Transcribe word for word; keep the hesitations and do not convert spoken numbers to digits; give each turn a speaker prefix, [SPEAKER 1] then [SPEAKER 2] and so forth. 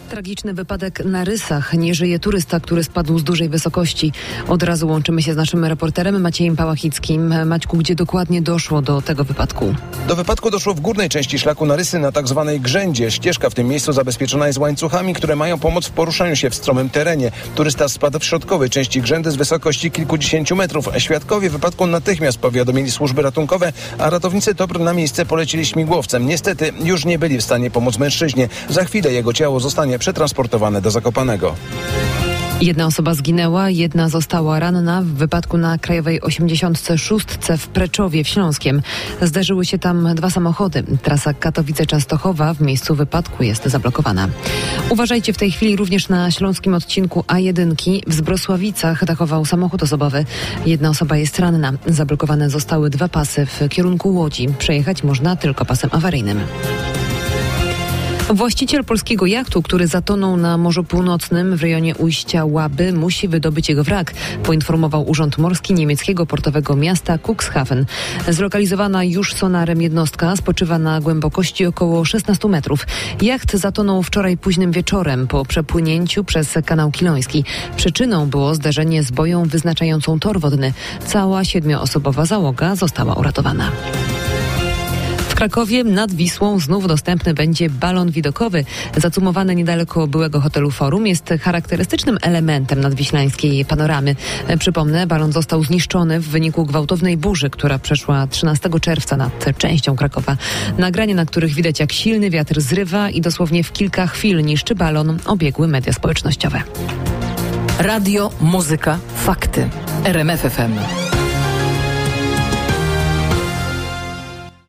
[SPEAKER 1] Tragiczny wypadek na Rysach. Nie żyje turysta, który spadł z dużej wysokości. Od razu łączymy się z naszym reporterem Maciejem Pałachickim. Maćku, gdzie dokładnie doszło do tego wypadku?
[SPEAKER 2] Do wypadku doszło w górnej części szlaku na Rysy, na tak zwanej Grzędzie. Ścieżka w tym miejscu zabezpieczona jest łańcuchami, które mają pomóc w poruszaniu się w stromym terenie. Turysta spadł w środkowej części Grzędy z wysokości kilkudziesięciu metrów. Świadkowie wypadku natychmiast powiadomili służby ratunkowe, a ratownicy T O P R na miejsce polecili śmigłowcem. Niestety już nie byli w stanie pomóc mężczyźnie. Za chwilę jego ciało zostanie przetransportowane do Zakopanego.
[SPEAKER 1] Jedna osoba zginęła, jedna została ranna w wypadku na Krajowej osiemdziesiątce szóstce w Preczowie w Śląskiem. Zdarzyły się tam dwa samochody. Trasa Katowice-Częstochowa w miejscu wypadku jest zablokowana. Uważajcie w tej chwili również na śląskim odcinku A jeden. W Zbrosławicach atakował samochód osobowy. Jedna osoba jest ranna. Zablokowane zostały dwa pasy w kierunku Łodzi. Przejechać można tylko pasem awaryjnym. Właściciel polskiego jachtu, który zatonął na Morzu Północnym w rejonie ujścia Łaby, musi wydobyć jego wrak, poinformował Urząd Morski niemieckiego portowego miasta Cuxhaven. Zlokalizowana już sonarem jednostka spoczywa na głębokości około szesnastu metrów. Jacht zatonął wczoraj późnym wieczorem po przepłynięciu przez kanał Kiloński. Przyczyną było zderzenie z boją wyznaczającą tor wodny. Cała siedmioosobowa załoga została uratowana. W Krakowie nad Wisłą znów dostępny będzie balon widokowy. Zacumowany niedaleko byłego hotelu Forum jest charakterystycznym elementem nadwiślańskiej panoramy. Przypomnę, balon został zniszczony w wyniku gwałtownej burzy, która przeszła trzynastego czerwca nad częścią Krakowa. Nagrania, na których widać, jak silny wiatr zrywa i dosłownie w kilka chwil niszczy balon, obiegły media społecznościowe.
[SPEAKER 3] Radio, muzyka, fakty. R M F F M.